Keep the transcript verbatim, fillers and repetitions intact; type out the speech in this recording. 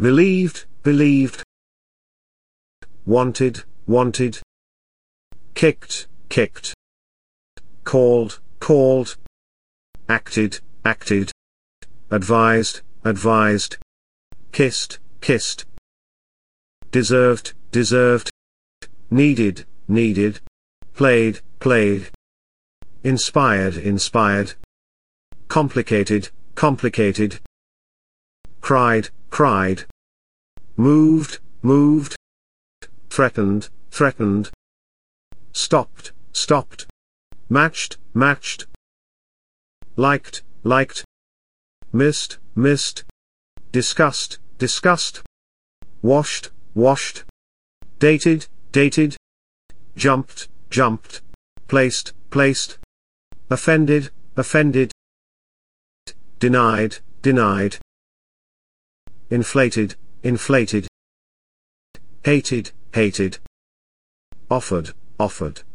believed, believed, wanted, wanted, kicked, kicked, called, called, acted, acted, advised, advised, kissed, kissed, deserved, deserved, needed, needed, played, played, inspired, inspired, complicated, complicated, cried, cried, moved, moved, threatened, threatened, stopped, stopped, matched, matched, liked, liked, missed, missed, discussed, discussed, washed, washed, dated, dated, jumped, jumped, placed, placed, offended, offended, denied, denied, inflated, inflated, hated, hated, offered, offered.